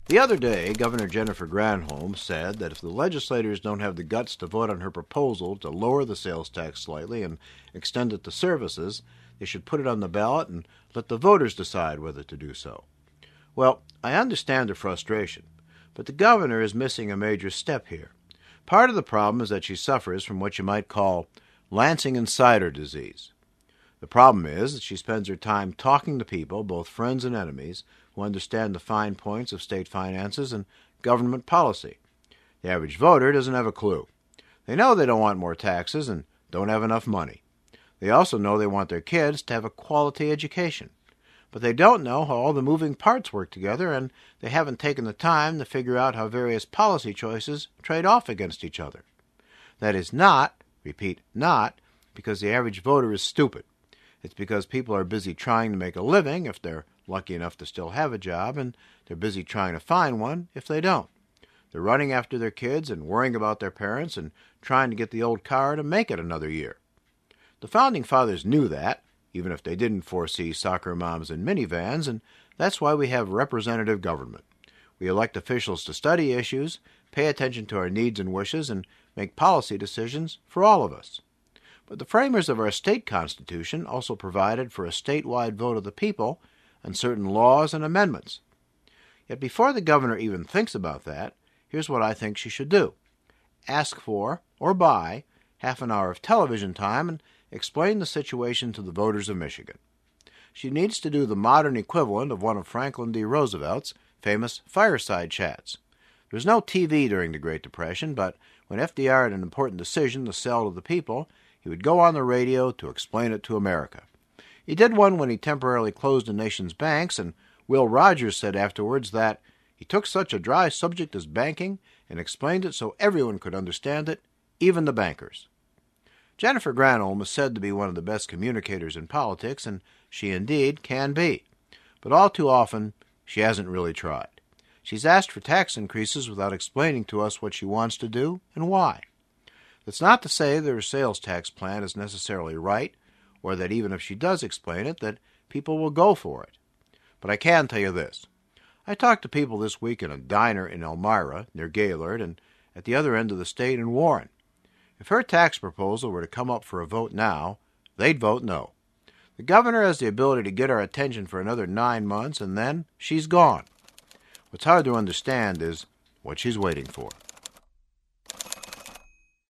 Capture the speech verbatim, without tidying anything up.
The other day, Governor Jennifer Granholm said that if the legislators don't have the guts to vote on her proposal to lower the sales tax slightly and extend it to services, they should put it on the ballot and let the voters decide whether to do so. Well, I understand her frustration, but the governor is missing a major step here. Part of the problem is that she suffers from what you might call Lansing insider disease. The problem is that she spends her time talking to people, both friends and enemies, who understand the fine points of state finances and government policy. The average voter doesn't have a clue. They know they don't want more taxes and don't have enough money. They also know they want their kids to have a quality education. But they don't know how all the moving parts work together, and they haven't taken the time to figure out how various policy choices trade off against each other. That is not, repeat, not, because the average voter is stupid. It's because people are busy trying to make a living if they're lucky enough to still have a job, and they're busy trying to find one if they don't. They're running after their kids and worrying about their parents and trying to get the old car to make it another year. The Founding Fathers knew that, even if they didn't foresee soccer moms in minivans, and that's why we have representative government. We elect officials to study issues, pay attention to our needs and wishes, and make policy decisions for all of us. But the framers of our state constitution also provided for a statewide vote of the people on certain laws and amendments. Yet before the governor even thinks about that, here's what I think she should do. Ask for, or buy, half an hour of television time and explain the situation to the voters of Michigan. She needs to do the modern equivalent of one of Franklin D. Roosevelt's famous fireside chats. There was no T V during the Great Depression, but when F D R had an important decision to sell to the people, he would go on the radio to explain it to America. He did one when he temporarily closed the nation's banks, and Will Rogers said afterwards that he took such a dry subject as banking and explained it so everyone could understand it, even the bankers. Jennifer Granholm is said to be one of the best communicators in politics, and she indeed can be. But all too often, she hasn't really tried. She's asked for tax increases without explaining to us what she wants to do and why. That's not to say that her sales tax plan is necessarily right, or that even if she does explain it, that people will go for it. But I can tell you this. I talked to people this week in a diner in Elmira, near Gaylord, and at the other end of the state in Warren. If her tax proposal were to come up for a vote now, they'd vote no. The governor has the ability to get our attention for another nine months, and then she's gone. What's hard to understand is what she's waiting for.